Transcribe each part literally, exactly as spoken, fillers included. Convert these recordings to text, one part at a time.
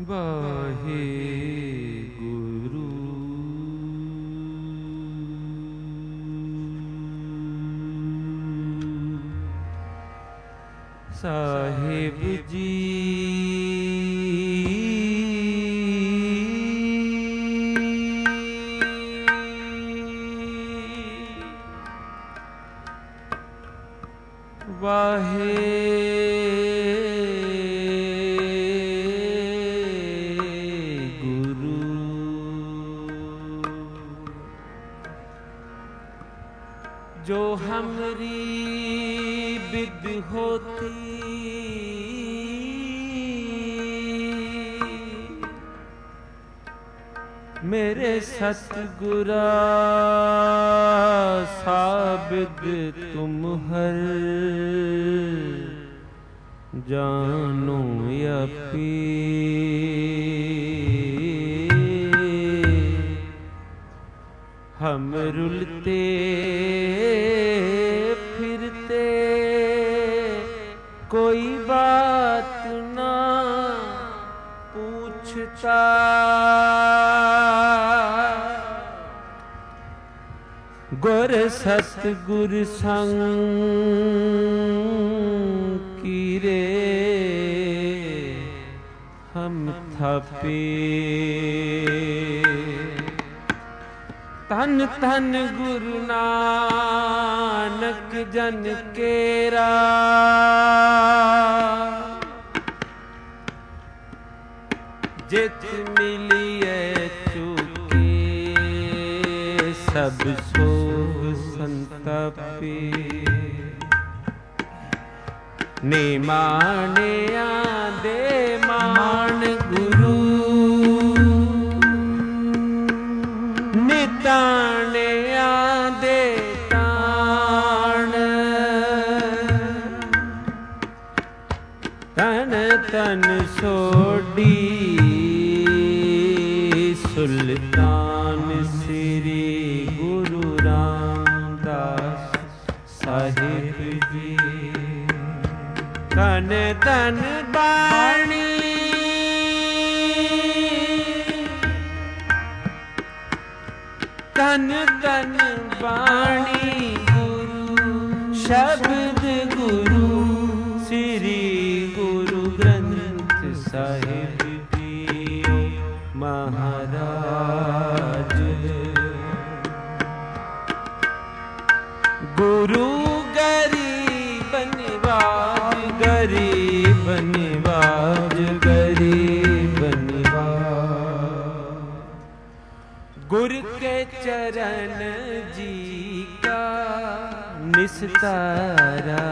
वाहे गुरु। साहिब जी वाहे गुरु। जो हमरी बिद होती मेरे सतगुरा साबिद तुम हर जानो अपी। हम रुलते फिरते कोई बात ना पूछता। गुर सतगुर संग कीरे हम थापे। तन तन गुरु नानक जन केरा। जित मिलिए चुके सब सोग संतापे। ने माने आदे मान गुरु निताने आदे ताण। तन तन सोडी सुल्तान श्री गुरु रामदास साहिब जी। तन तन बाणी तन तन बाणी गुरु शब्द गुरु श्री गुरु ग्रंथ साहिब जी महाराज। गुरु गरीब निवाज गरीब निवाज गरीब निवाज। गुर के चरण जी का निस्तारा।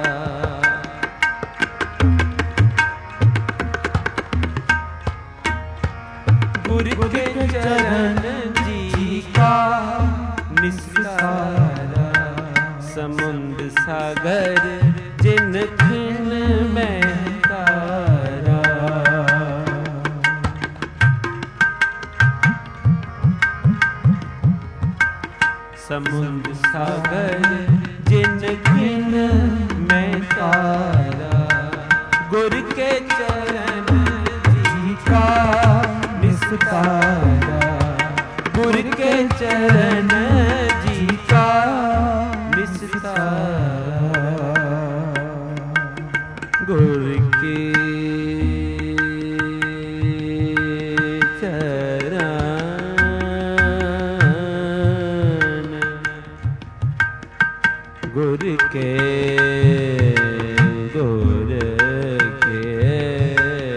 गुर के चरण जी का निस्तारा। समुंद सागर जिन खिन में तारा। समुंद सागर जिन खिन में तारा। गुर के चरण जी का निस्तारा। गुर के चरण जी का निस्तारा। गुर के चरण गुर के गुर के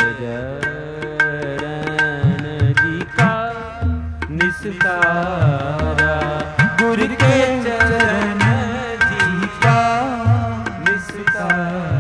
चरण जी का निस्तारा। गुर के चरण जी का निस्तारा।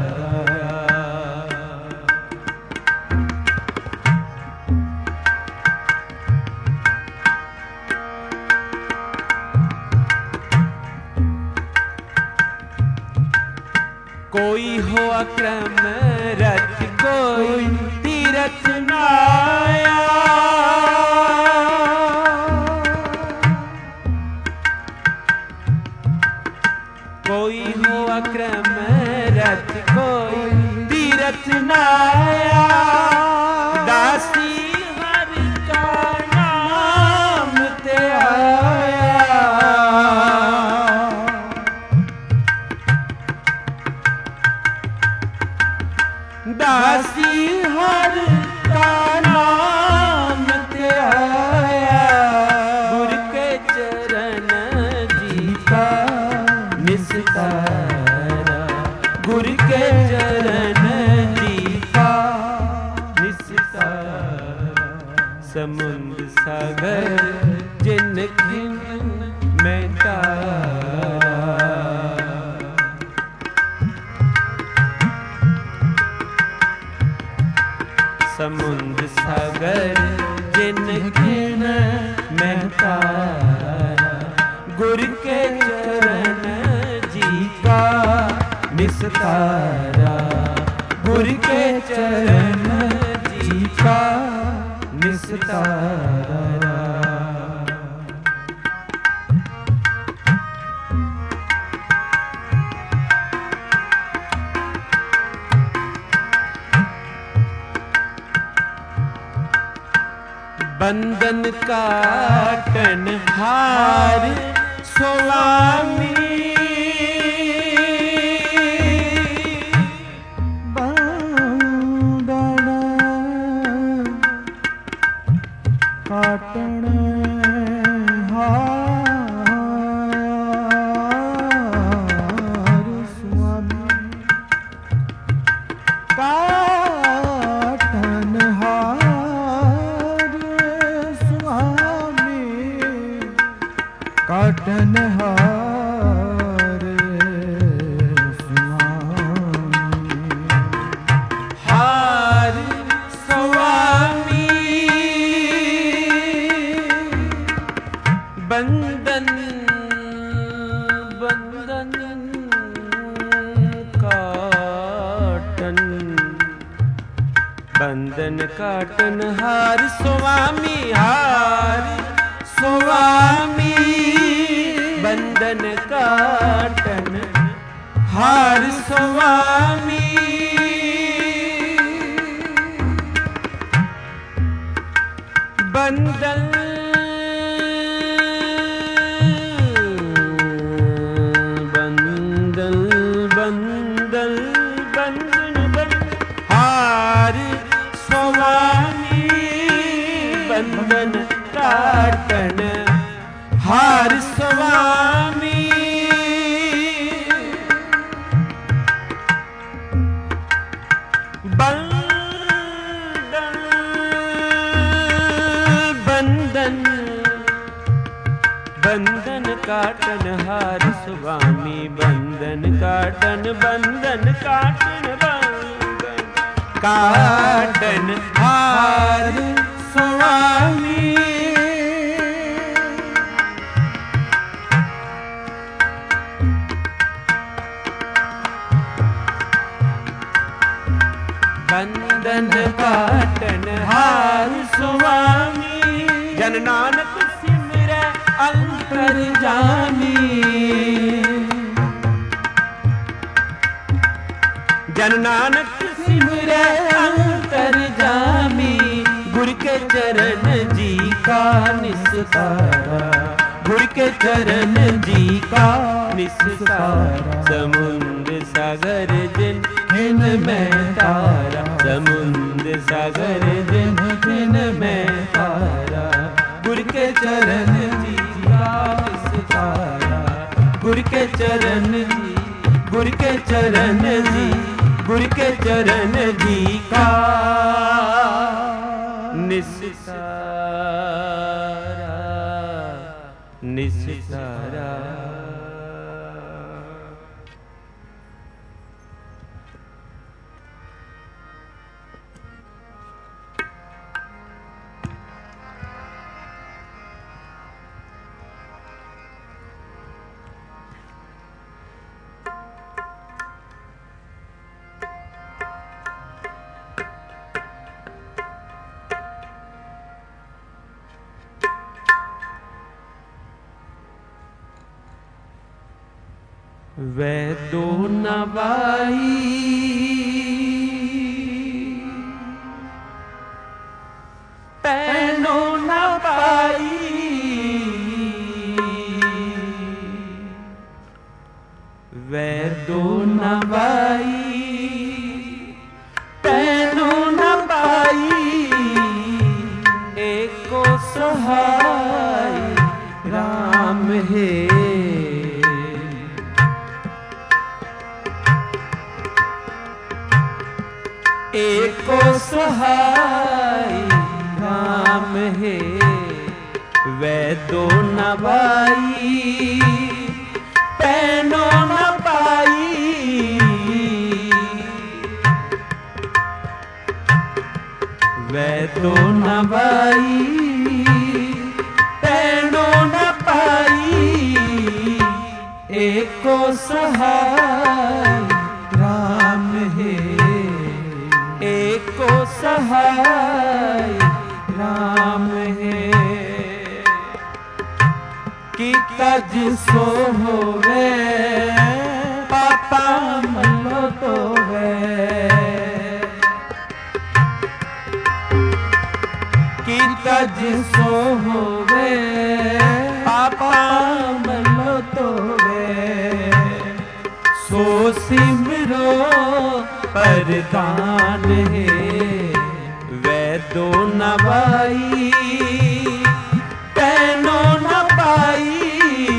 कोई हो अक्रम रथ कोई तीरथ नाया। कोई हो अक्रम रथ कोई तीरथ नाया। दासी दासी हर का नाम त्याया, गुर के चरण जी का निस्तारा, गुर के चरण जी का निस्तारा। समुद्र सागर जिन खिन में तारा, समुद्र सागर जिन खिन में तारा, गुर के चरण जी का निस्तारा, गुर के चरण जी का निस्तारा। बंधन काटन हार स्वामी, बंधन काटन हार स्वामी, काटन हार काटन हार स्वामी, हार स्वामी, बंधन बंधन काटन, बंधन काटन हार स्वामी, हार स्वामी, बंधन काटन हार स्वामी, बंधन बंधन बंधन बंधन हार स्वामी, बंधन काटन हार स्वामी, बंधन बंधन बंधन काटन हार स्वामी, बंधन काटन बंधन काटन बंधन काटन हार स्वामी, बंधन काटन हार स्वामी, जन नानक सिमरै अंतरजामी, जन नानक सिमरै अंतरजामी, गुर के चरण जी का निस्तारा, गुर के चरण जी का निस्तारा। समुद्र सागर जिन खिन में तारा, समुद्र सागर जिन खिन में तारा, गुर के चरण जी का निस्तारा, गुर के चरण जी, गुर के चरण जी, गुर के चरण जी का निस्तारा, निस्तारा। वैदो नवाई पैनो न पाई, वैदो नवाई एको सहाय राम है वैदो न बाई पैनो न पाई वैदो न बाई पैनो न पाई एको सहाय राम है एको सहाय राम है कि तज सो होवे पापा मलो तो वे कि तज सो होवे पापा मलो तो वे सो सिमरो परदान है वैदो न बाई पैनो न पाई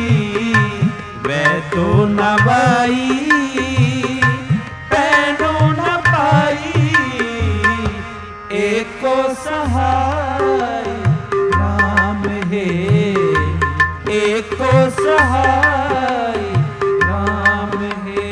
वैदो न बाई पैनो न पाई एको सहाय राम है एको सहाय राम है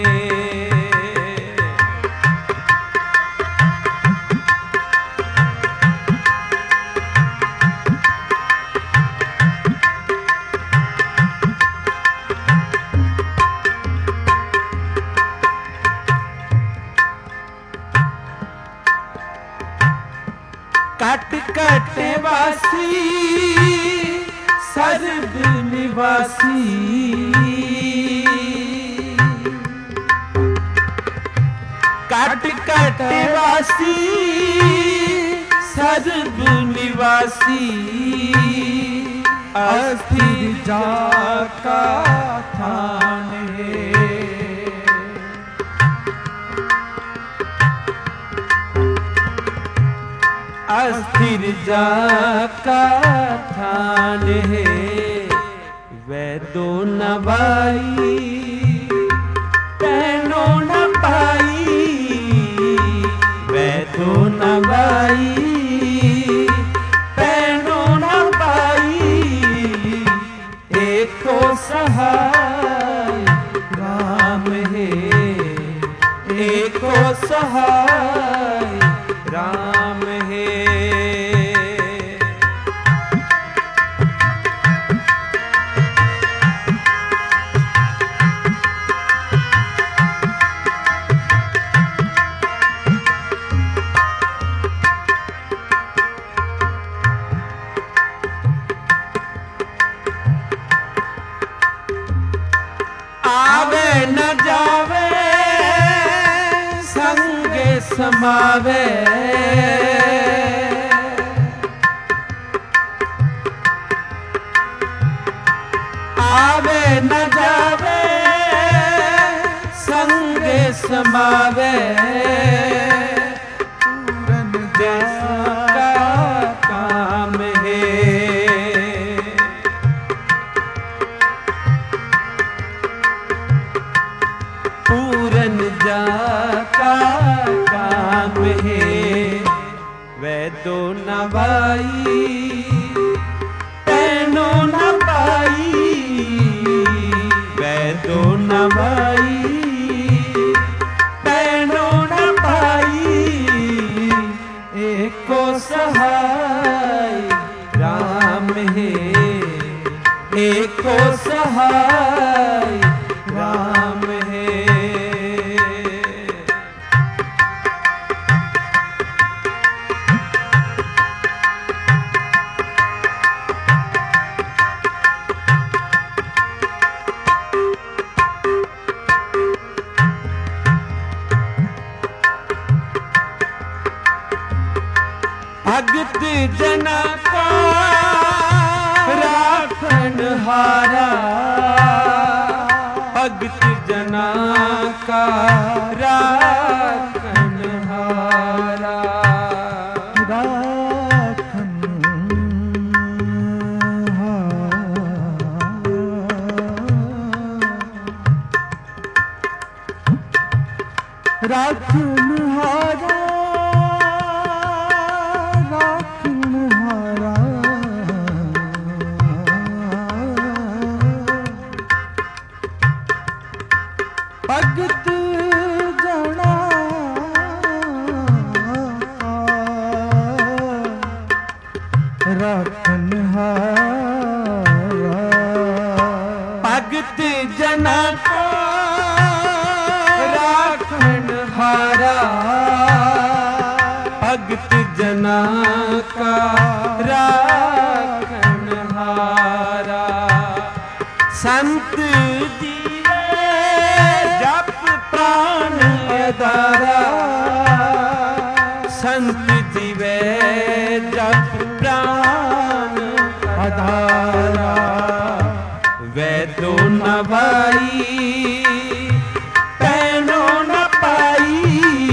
कट कट वासी सर्व निवासी कट कट वासी सर्व निवासी अस्थिर जाका थान है अस्थिर जाका थान है वैदो न बाई पैनो न पाई वैदो न बाई पैनो न पाई एको सहाय राम है एको सहाय राम है आवे न जावे संगे समावे आवे न जावे संगे समावे पूरन जैसा काम है पूरन जाका काम है वैदो न बाई पैनो न पाई वैदो न बाई पैनो न पाई एको सहाय राम है एको सहाय राम है भगत जना का राखन हारा भगत जना का राखन हारा राखन हारा राखन हारा राखनहारा। भगत जना का राखनहारा, भगत जना का राखनहारा। संत जीवे जप प्राण अधारा, संत जीवे जप प्राण अधारा। वैदो न भाई पैनो न पाई,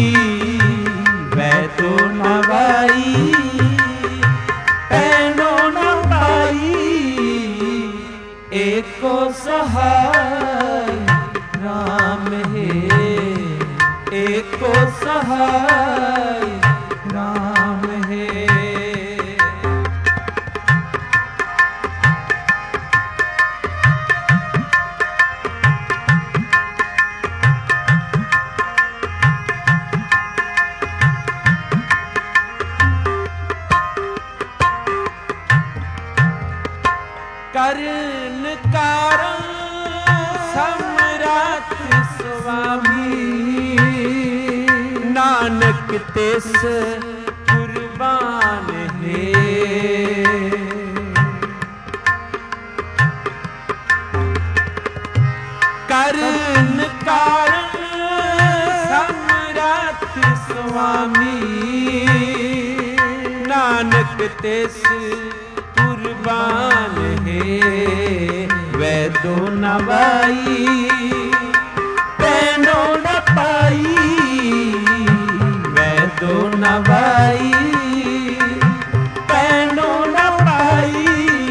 वैदो न भाई पैनो न पाई। एको सहाय राम है, एको सहाय राम है। करण कारण सम्राट स्वामी, नानक तिस कुर्बान है। करण कारण सम्राट स्वामी, नानक तिस कुर्बान है। वैदो न भाई पैनो न पाई, वैदो न भाई पैनो न पाई।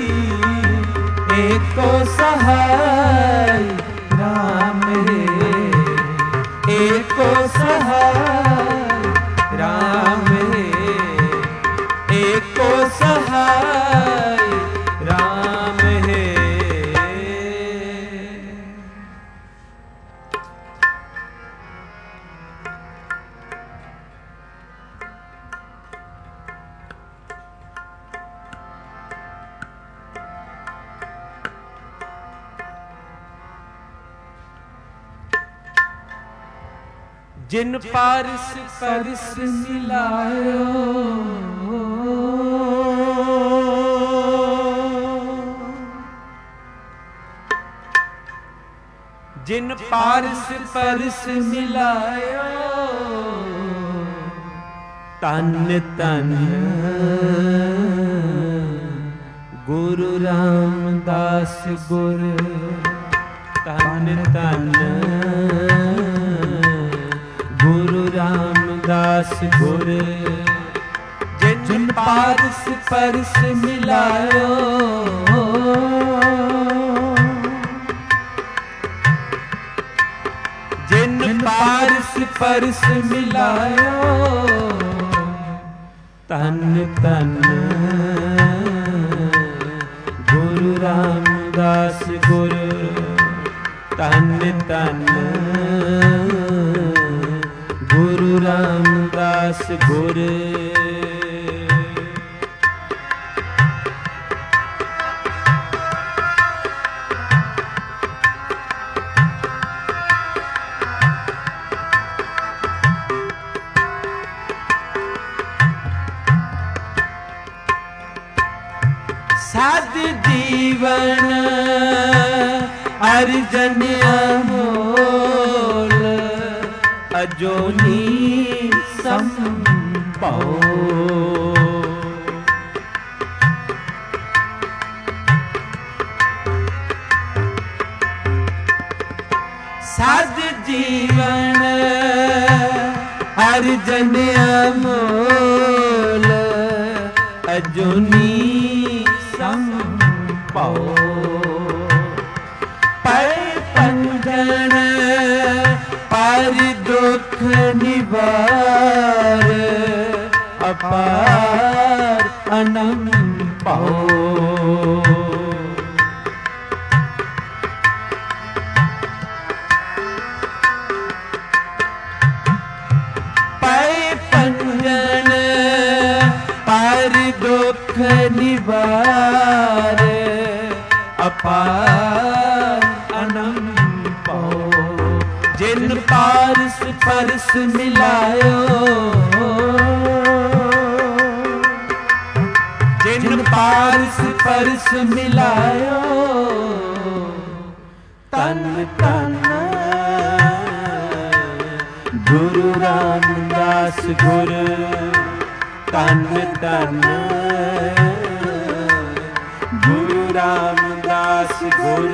एको सहाय राम है, एको सहाय राम है, एको सहाय राम है। जिन पारस परस मिलायो, जिन पारस परस मिलायो। तन तन गुरु रामदास गुर, तन तन गुरु रामदास गुर। जिन पारस परस मिलायो, जिन पारस परस मिलायो। तन तन गुरु रामदास गुर, तन तन गुरु रामदास गुर। साध जीवन अर्जन अमोल, अजोनी संपाओ। साध जीवन अर्जन अमोल, अजोनी संपाओ। पर पंजन पर दुख निवार, अपार अनंत पाओ। पर पंजन पर दुख निवार अपार अनंत पाओ। जिन पारस परस मिलायो, जिन पारस परस मिलायो, तन तन गुरु रामदास गुर, तन तन गुरु रामदास गुर।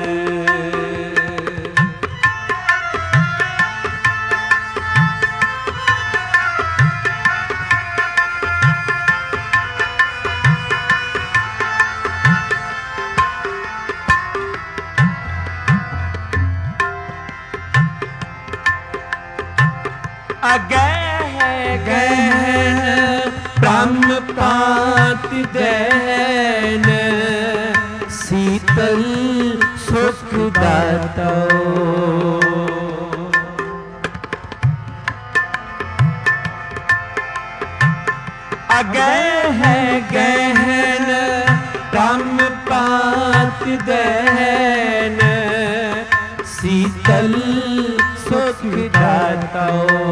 अगह गहन ब्रह्म पात दैन, शीतल सुख दातो। अगह गहन ब्रह्म पात दैन, शीतल सुख दातो।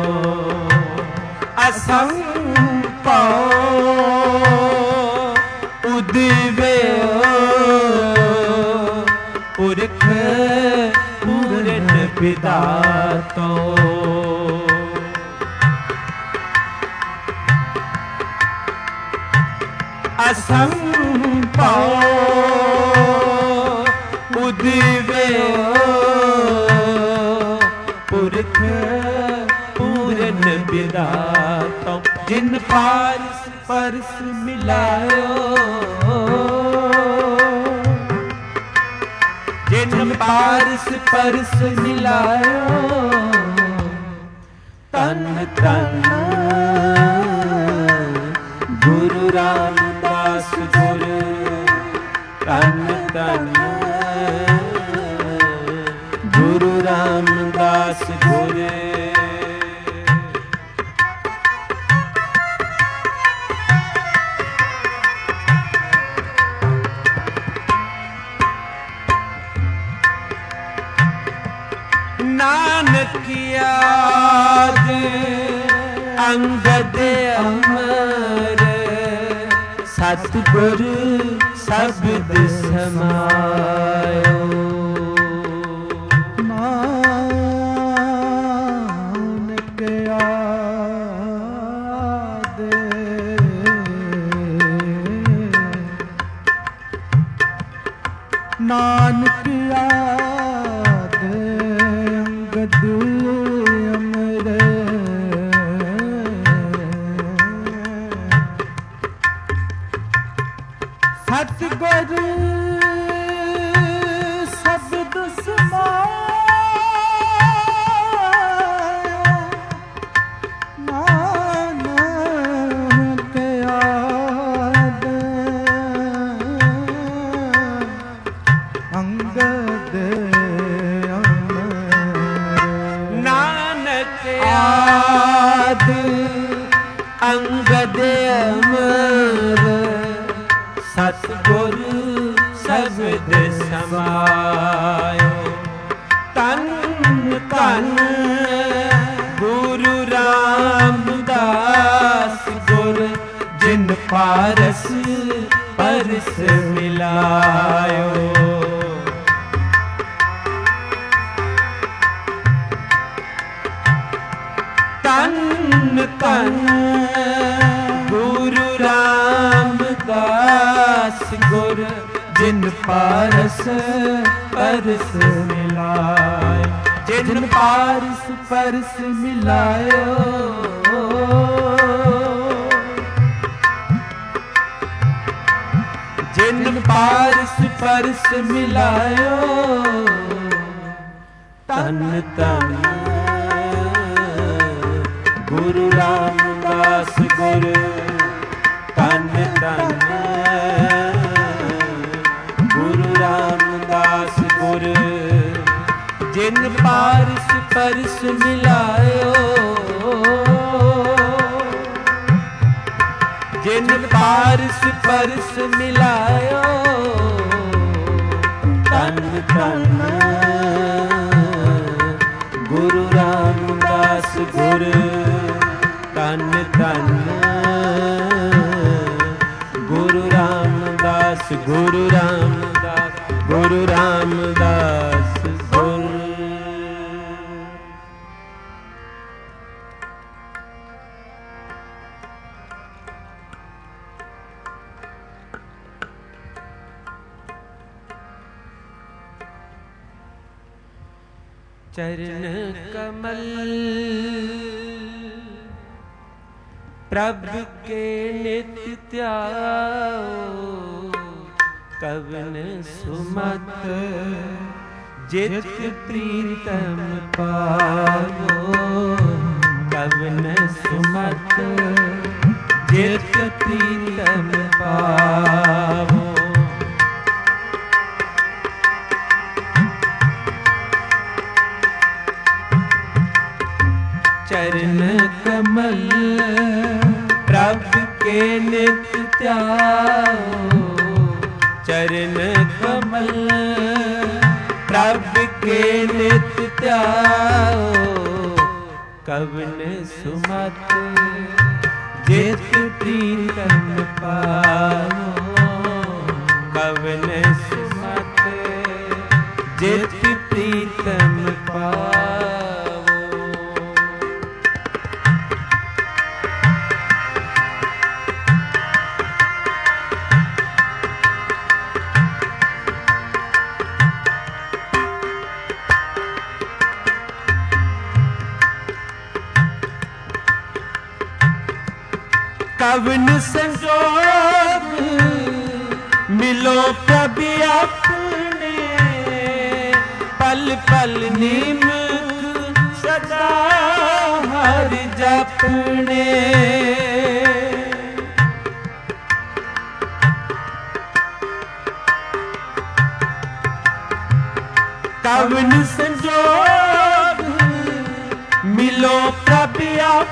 असंपो उदिव्यो, पुरख पूरन विदातो। असंपो उदिव्यो, पुरख पूरन विदातो। जिन पारस परस मिलायो, जिन पारस परस मिलायो, तन तन गुरु रामदास गुर, तन तन गुरु रामदास गुर। नानक याद अंगद अमर, सतगुर शब्द समायो। नानक याद नानक याद अंगद अमर, सतगुर शब्द समायो। नानक याद अंगद अमर, नानक याद अंगद अमर, सतगुर शब्द समायो। तन तन गुरु रामदास गुर, जिन पारस परस मिलायो। तन तन गुरु रामदास गुर, जिन पारस परस मिलाय। जिन पारस परस मिलायो, जिन पारस परस मिलायो, तन तन गुरु रामदास गुर, तन तन गुरु रामदास गुर। जिन पारस परस मिलायो, जिन पारस परस मिलायो तन तन गुरु रामदास गुर तन तन गुरु रामदास गुरु रामदास गुरु रामदास गुर। चरण कमल प्रभु के नित्य त्याओ कवन सुमत जित प्रीतम पावो कवन सुमत जित प्रीतम पावो। चरण कमल प्रभु के नित्य त्याओ चरण कमल प्रभु के नित्य त्याओ कवन सुमत जित प्रीतम पावो कवन सुमत जित प्रीतम पावो। कवन संजोग मिलो प्रभु अपने पल पल निमक सदा हर जपने। कवन संजोग मिलो प्रभु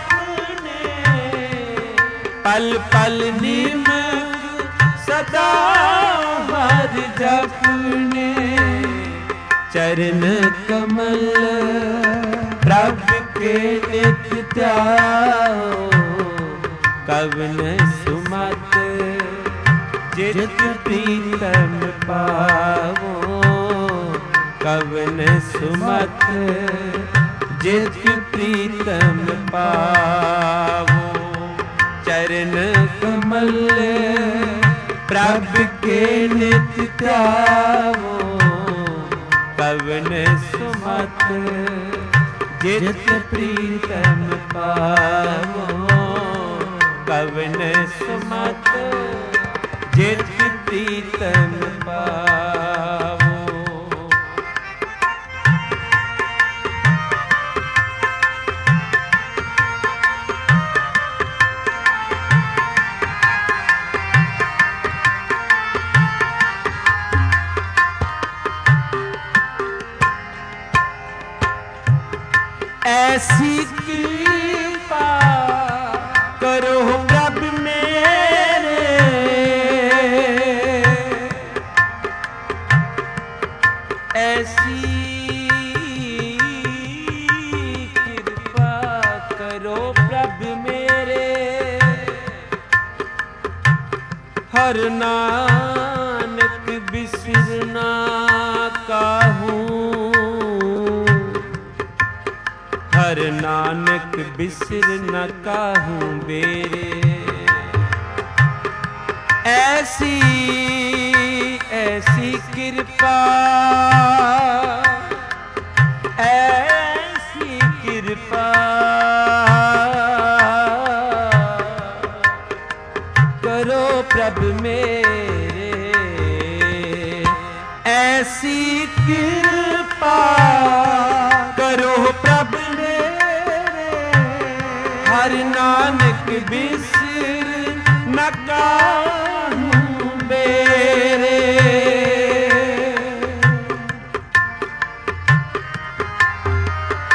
पल पल निमक सदा हर जपने। चरण कमल प्रभु के नित्य त्याओ कवन सुमत जित प्रीतम पावो कवन सुमत जित प्रीतम पावो। चरण कमल प्रभु के नित्य त्याओ कवन सुमत जित प्रीतम पावो कवन सुमत जित प्रीतम पावो। ऐसी कृपा करो प्रभु मेरे ऐसी कृपा करो प्रभु मेरे हर नानक बिसरना काहूँ हर नानक बिसर न काहूँ बेरे। ऐसी ऐसी कृपा ऐसी कृपा करो प्रभु मेरे ऐसी कृपा करो प्रभु हर नानक बिसर न काहूँ बेरे।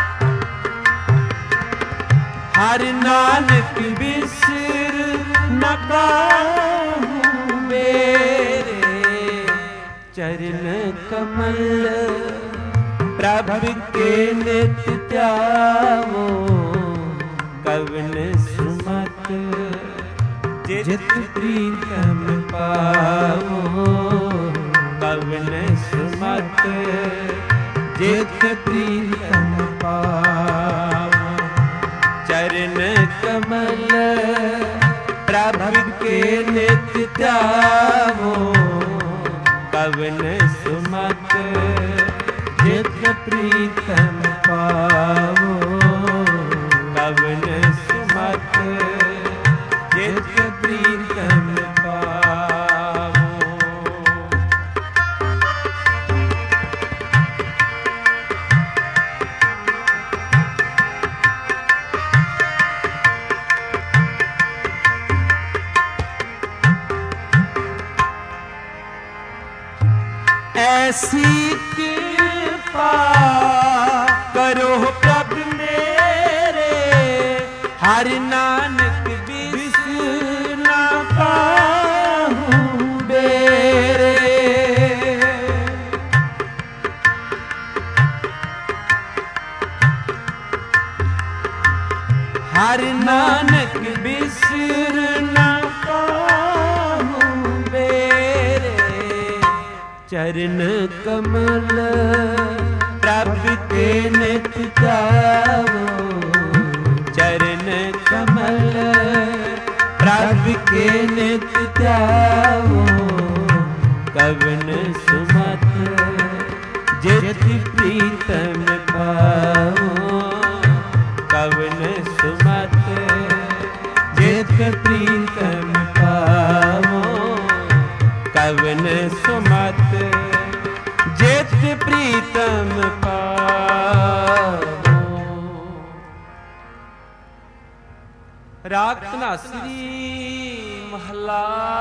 हर नानक बिसर न काहू मेरे चरण कमल प्रभु के नित्य त्यावो कवन सुमत जित प्रीतम पावो कवन सुमत जित प्रीतम पावो चरण कमल प्रभु के नित्य त्यावो कवन सुमत जित प्रीतम पावो कवन सुमत जित प्रीतम पावो। ऐसी कृपा करो प्रभु मेरे हर नानक बिस ना पाहूं बेरे। हर नानक बिसर ना पाहूं बेरे चरण कमल प्रभु के नित्य त्यावो चरण कमल प्रभु के नित्य त्यावो कवन सुमत जित प्रीतम पावो कवन सुमत जित प्रीतम पावो कवन सुमत जित प्रीतम पावो। राग धनासरी महला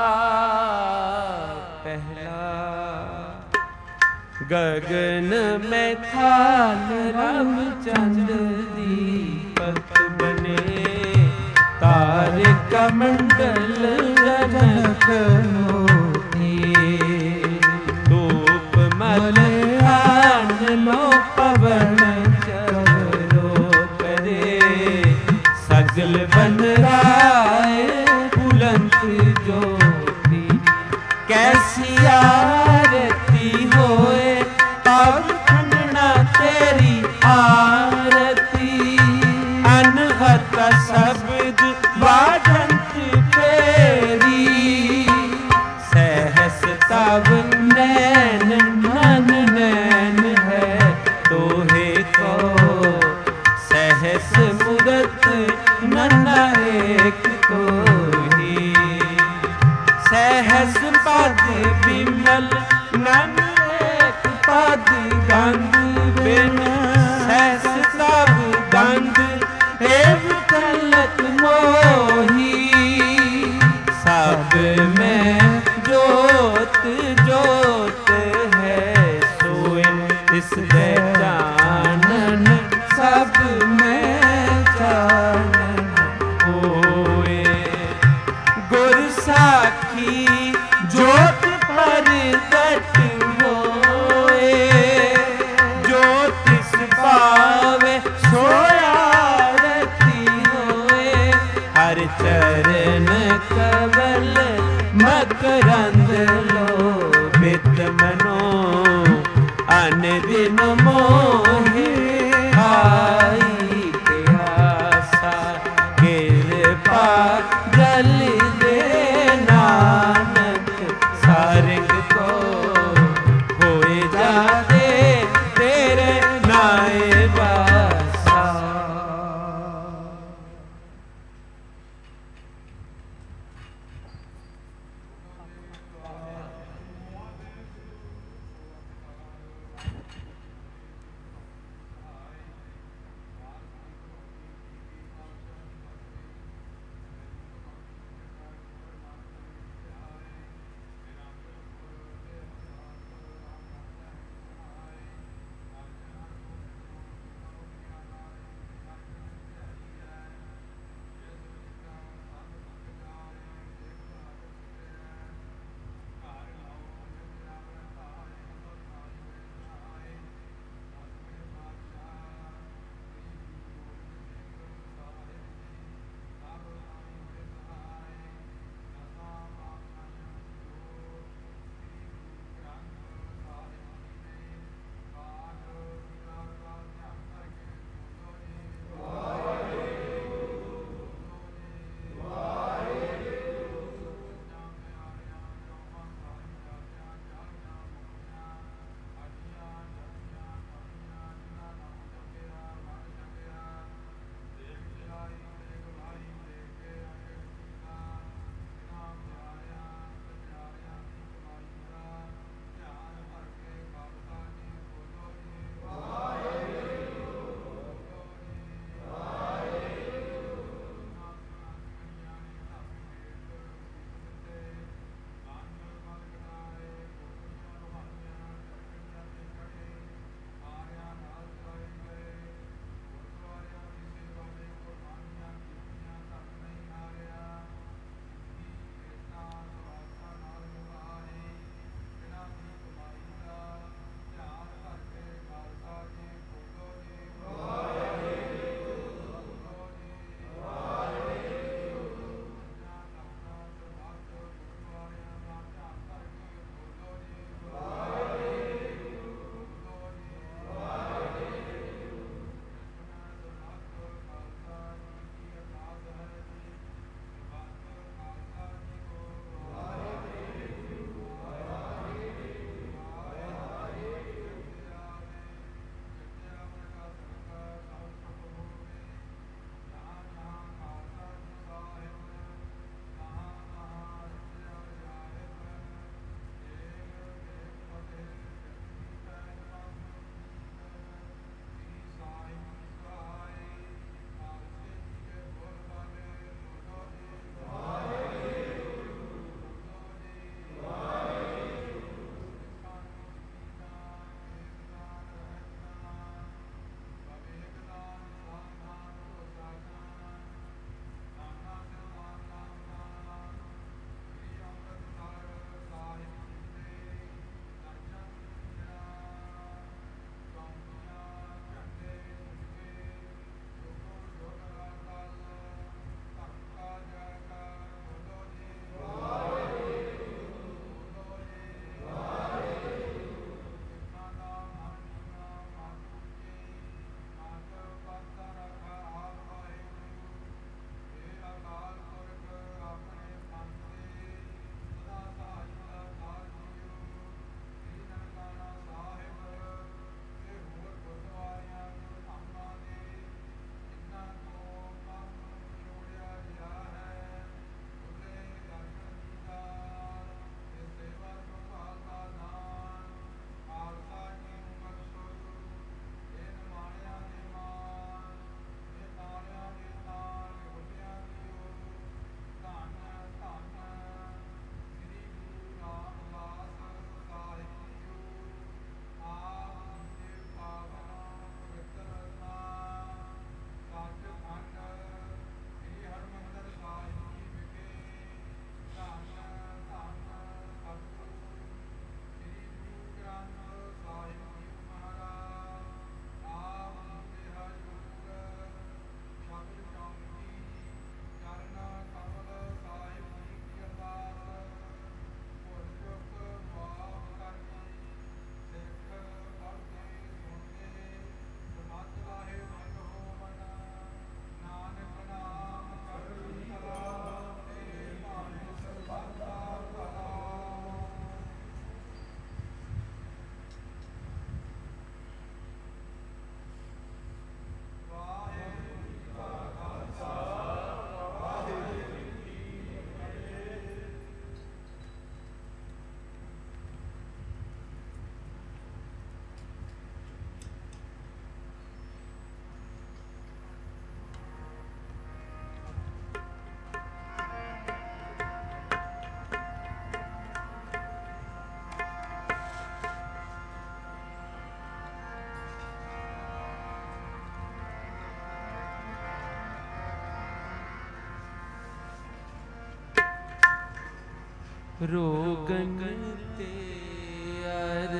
पहला। गगन में थाल रव चंद दीपक बने तारक मंडल जनक धूप मलयान लो पवन चलो करे सगल बन राय बुलंद ज्योति कैसी आरती होए तब खंडना तेरी आरती अनहत शब्द बाजंत फेरी सहस तब नैन नन नैन है तोहे को सहस मूरत नन्ना एक कोही सहस पद विमल नन एक पद गंध बिन सहस तब गंध एव तलत मोही सब में जोत जोत है सोए इस दे जानन सब में जानन होए गुर साखी जोत पर दट होए ज्योतिष पावे सोया रति होए हर चरण कवल मकरंद लो बित मनो अन दिन मोहे आई के आशा कृपा जल दे नानक सारंग को होए जा दे तेरे नाए बासा। रोगन ते अर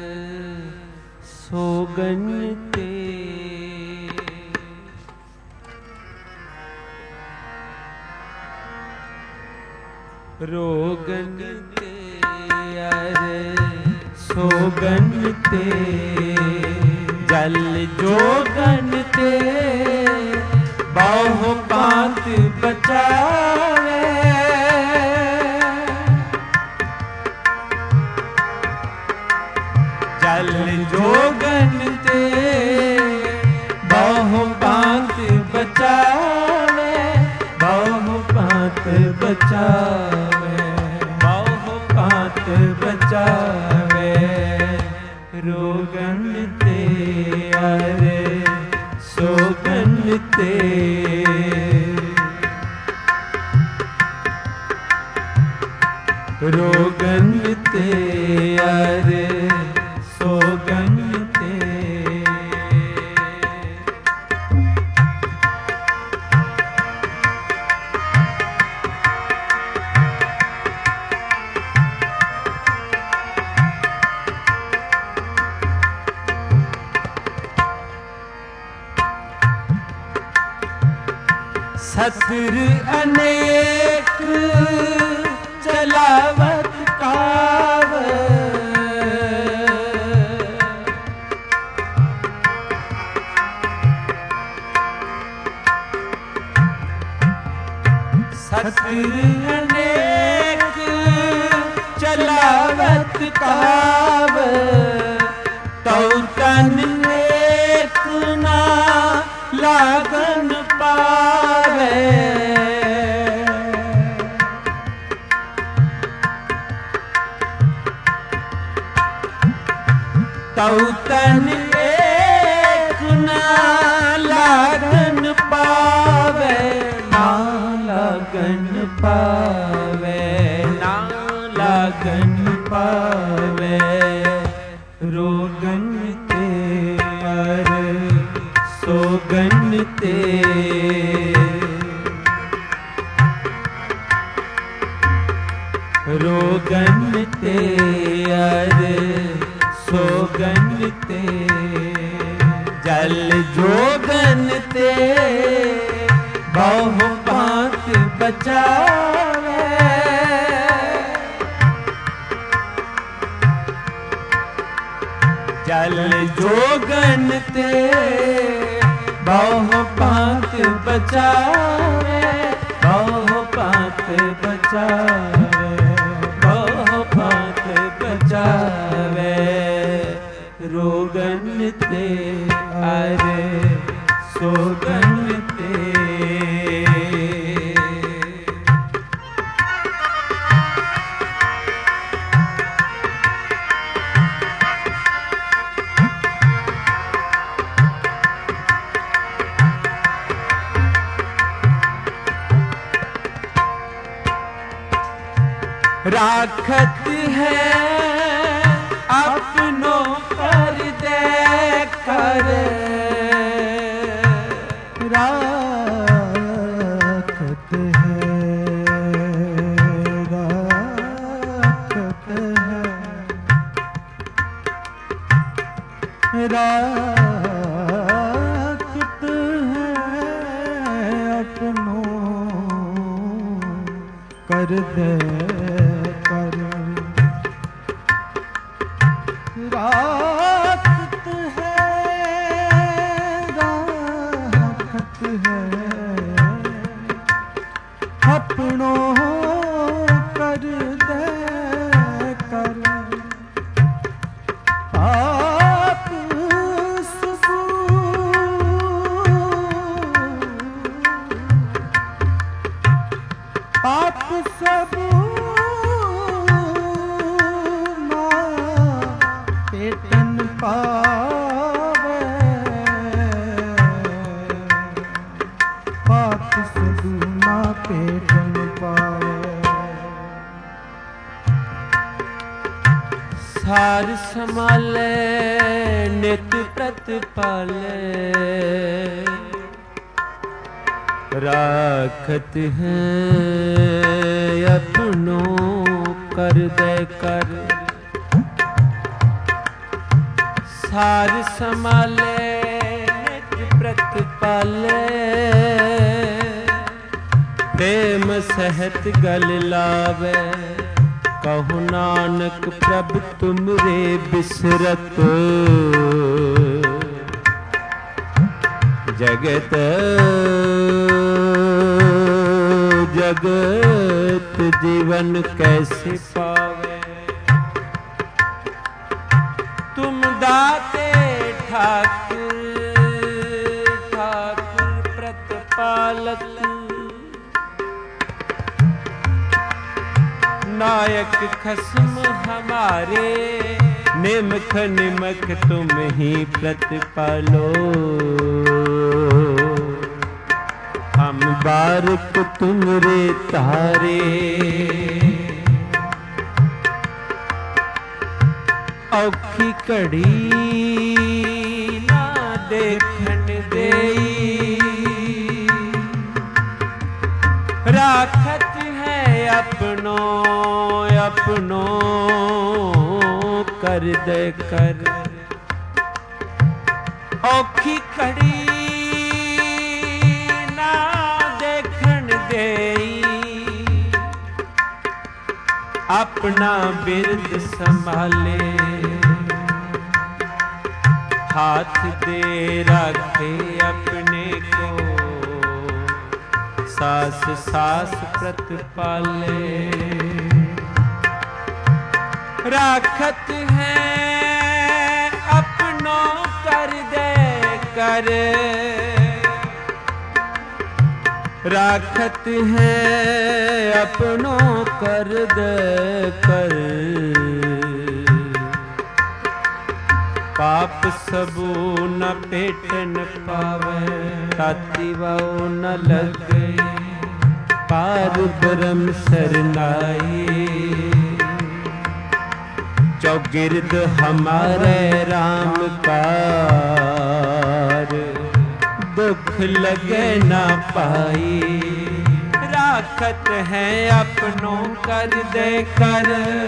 सोगन ते रोगन ते अर सोगन ते जल जोगन ते बहु पात बचावे जल जोगन ते बहु पात बचावे बहु पात बचावे बहु पात बचावे रोगन ते अरे सोगन ते रोगन ते अरे सोगन ते ससुर अनेक चलावत काव ससुर अनेक चलावत काव तो तन एक ना लागन पावे तौ तन एक ना लागन पावे ना लागन पावे ना लागन पावे रोगन ते अर सोगन ते रोगन ते अर सोगन ते जल जोगन ते बहु पात बचावे जल जोगन ते बहु पात बचावे बहु पात बचावे बहु पात बचावे रोगन ते अरे सोगन ते राखत है अपनों पर दे कर राखत है राखत है राखत है अपनों कर दे राखत है राखत है अपनों कर दे कर आप सबू आप सबू पेटन पावे पाप सदुना पेटन पावे सार संभाले नित प्रतिपाले राखत है अपनों कर दे कर। सार संभाले निज प्रतिपाले, प्रेम सहत गल लावे। कहु नानक प्रभु तुमरे बिसरत, जगत जगत जीवन कैसे पावे। तुम दाते ठाकुर ठाकुर प्रतिपालक, नायक खस्म हमारे। निमख निमख तुम ही प्रतिपालो, हम बारक तुमरे तारे। औखी घड़ी ना देखन देई, राखत है अपनो अपनो कर दे कर। औखी घड़ी ना देखन देई, अपना बिरद संभाले। हाथ दे रखे अपने को, सास सास प्रतिपाले। राखत है अपनों कर दे कर, राखत है अपनों कर दे कर। पाप सबू न पेटन पावे, ताती वाओ न लगे। पार ब्रह्म शरनाई, चौगिर्द हमारे राम कार। दुख लगे ना पाई, राखत है अपनों कर दे कर।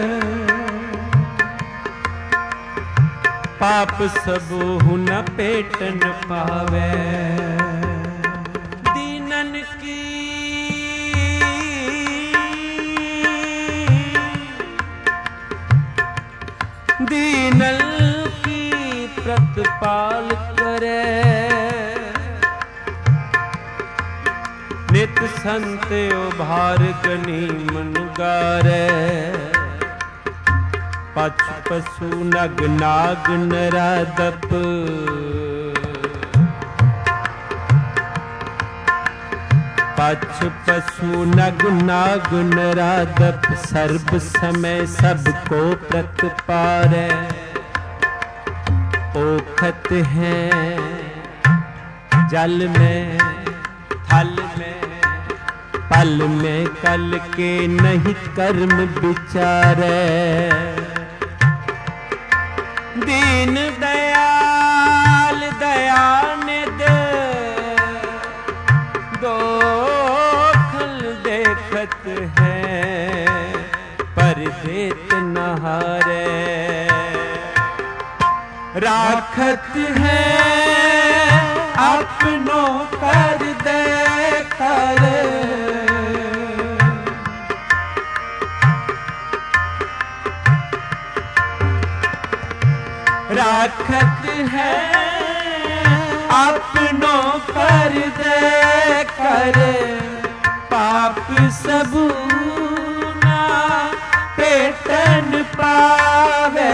पाप सबू न पेटन पावे, दीनन की दीनल की प्रतिपाल करे। नित संत उभार गनी मन गारे, पछ पशु नग नाग नरादप। पछ पशु नग नाग नरादप, सर्ब समय सबको प्रतिपारे। ओखत है जल में थल में, पल में कल के नहीं कर्म विचारे। दीन दयाल दयानिध, दोखल देखत है पर देत नहारे। राखत है अपनों कर दे कर, राखत है अपनों कर दे कर। पाप सबू ना पेटन पावे,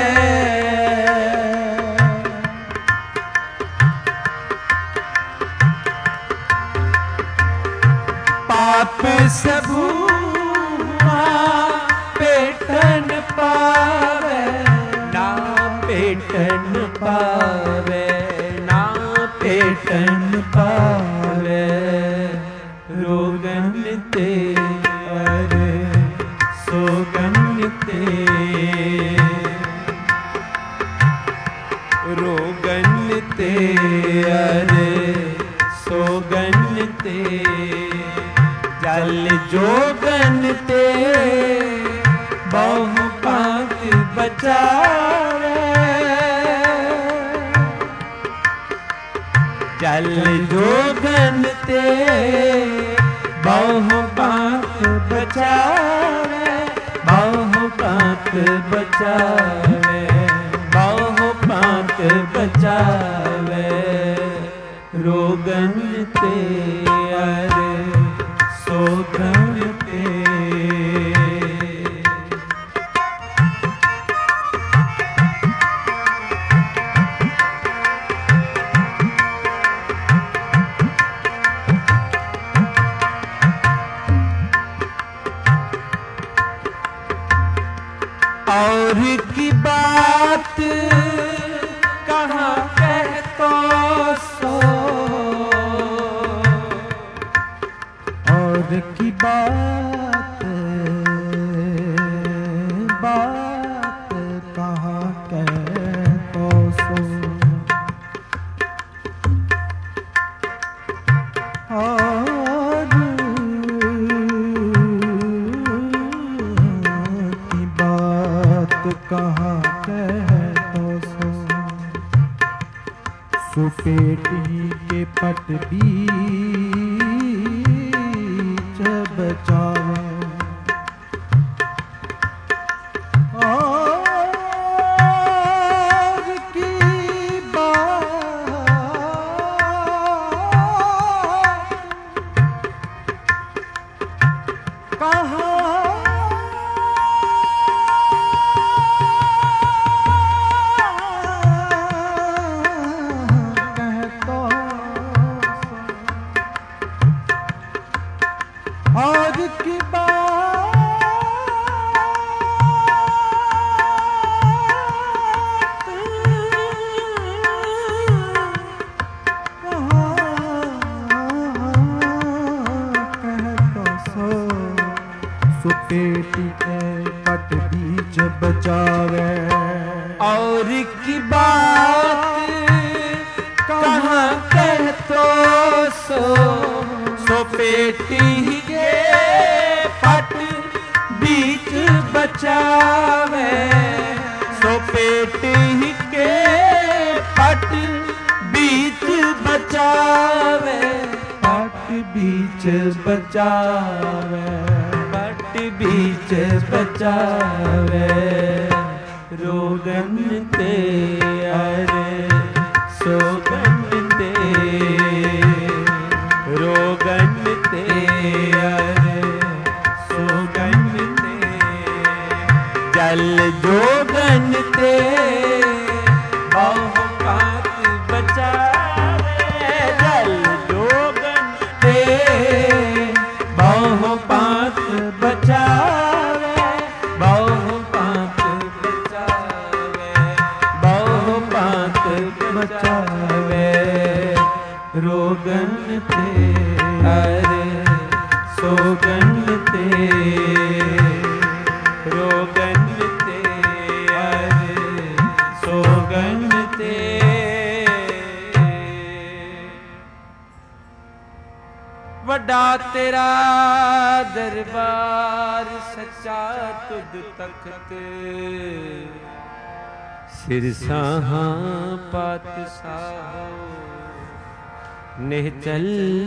पाप सबू ना पेटन पावे। ना पेटन पावे ना पेटन पावे, रोगन ते अरे सोगन ते। रोगन ते अरे सोगन ते, जल जोगन ते बहु पात बचावे। जल जोगन ते बहु पात बचावे, बहु पात बचावे, बहु पात बचावे। रोगन ते अरे सोगन ते। और की बात कहाँ कह तो सो, और की बात बात कहाँ कह तो सो। और की बात कहाँ कह तो सो। सुपेटी के पट बीच बचावे। और की बात कहाँ आज की बात कह तो सो। सुपेटी के पट बीच बचावे। और की बात कहाँ कह तो सो। सुपेटी के पट बीच बचावे। सुपेटी के पट बीच बचावे। पट बीच बचावे। पट बीच बचावे। रोगन ते अरे सोगन ते। रोगन ते अरे सोगन ते। जल जोगन ते बहु पात बचावे। जल जोगन ते बहु पात बचावे। बहु पात बचावे। बहु पात बचावे। रोगन ते अरे सोगन ते। रोगन ते अरे सोगन ते। वड्डा तेरा दरबार सच्चा तुद तख्त। सिरसाहां पातशाह निहचल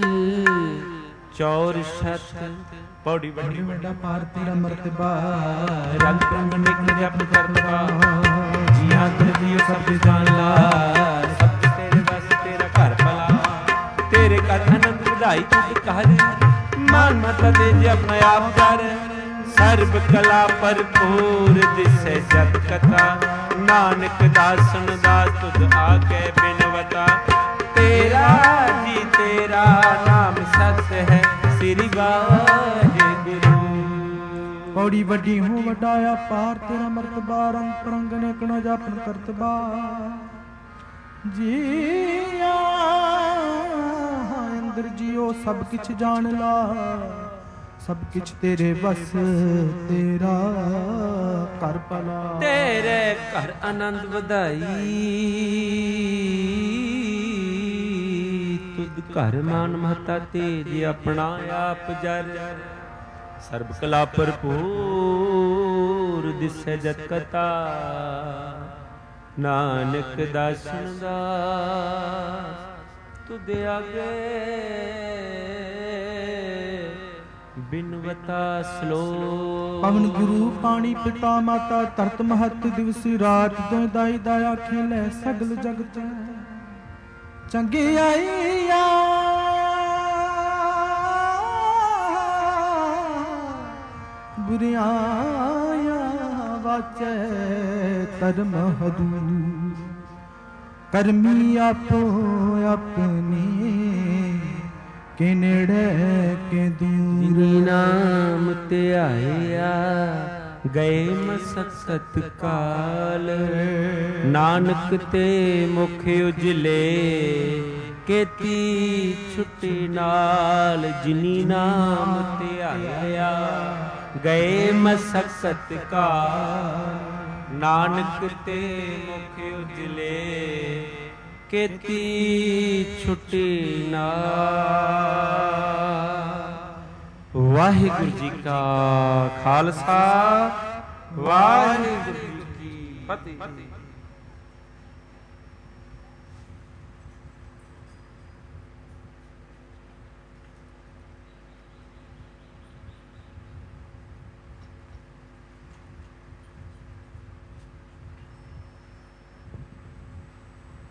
चौर शत। पौड़ी बड़ी बड़ा पार तेरा मर्तबा। रंग रंग निकल जप करता। जिया दियो सब जान ला। सब तेरे बस तेरा घर भला। तेरे कर आनंद ਵਧਾਈ तुझ कर। मान मत दे जे अपना आप कर। सर्व कला भरपूर दिसे जत कथा। नानक दासन दास तुझ आके बिनवता। तेरा जी तेरा नाम सत्य है श्री वाहिगुरु। पौड़ी वड्डी हूँ वड्डाया पार तेरा मर्तबा। रंग परंग नेकनो जापन करतबा। जिया इंद्र जियो सब किछ जान ला। सब किछ तेरे बस तेरा कर भला। तेरे घर आनंद ਵਧਾਈ ਤੁਧ ਘਰ ਮਾਨ ਮਹਤਾ ਤੇਜ ਆਪਣਾ ਆਪ ਜਰ। ਸਰਬ ਕਲਾ ਭਰਪੂਰ ਦਿਸੈ ਜਤ ਕਥਾ, ਨਾਨਕ ਦਾਸਨ ਦਾਸ ਤੁਧ ਆਗੇ ਬਿਨਵਤਾ ਸਲੋਕ। ਪਵਨ ਗੁਰੂ ਪਾਣੀ ਪਿਤਾ ਮਾਤਾ ਧਰਤ ਮਹਤ ਦਿਵਸ ਰਾਤ ਦੋ ਦਾਈ ਦਾਇਆ ਖੇਲੇ ਸਗਲ ਜਗਤ ਚੰਗਿਆਈਆ। ਬੁਰਿਆਇਆ ਵਾਚੈ ਧਰਮ ਹਦੂਰ, ਕਰਮੀ ਆਪੋ ਆਪਣੀ ਕੇ ਨੇੜੇ ਕੇ ਦੂਰ। ਜਿਨੀ ਨਾਮ ਧਿਆਇਆ ਗਏ ਮਸਕਤ ਕਾਲ, ਨਾਨਕ ਤੇ ਮੁਖ ਉਜਲੇ ਕੇਤੀ ਛੁੱਟੀ ਨਾਲ। ਜਿਨੀ ਨਾਮ ਧਿਆਇਆ ਗਏ ਮਸਕਤ ਕਾਲ, ਨਾਨਕ ਤੇ ਮੁਖ ਉਜਲੇ ਕੇਤੀ ਛੁੱਟੀ ਨਾਲ। ਵਾਹਿਗੁਰੂ ਜੀ ਕਾ ਖਾਲਸਾ, ਵਾਹਿਗੁਰੂ ਜੀ ਕੀ ਫਤਿਹ।